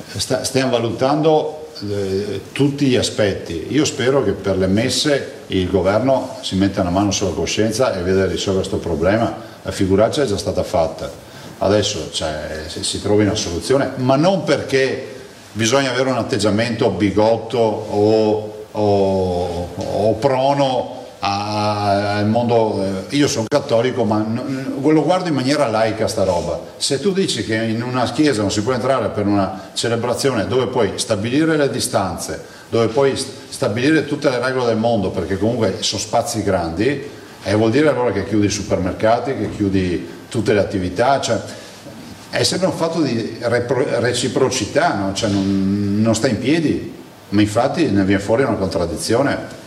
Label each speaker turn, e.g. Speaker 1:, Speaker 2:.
Speaker 1: stiamo valutando tutti gli aspetti. Io spero che per le messe il governo si metta una mano sulla coscienza e veda risolvere questo problema. La figuraccia è già stata fatta, adesso si trovi una soluzione, ma non perché bisogna avere un atteggiamento bigotto o prono al mondo. Io sono cattolico, ma lo guardo in maniera laica sta roba. Se tu dici che in una chiesa non si può entrare per una celebrazione dove puoi stabilire le distanze, dove puoi stabilire tutte le regole del mondo, perché comunque sono spazi grandi, vuol dire allora che chiudi i supermercati, che chiudi tutte le attività, cioè è sempre un fatto di reciprocità, no? Cioè non sta in piedi, ma infatti ne viene fuori una contraddizione.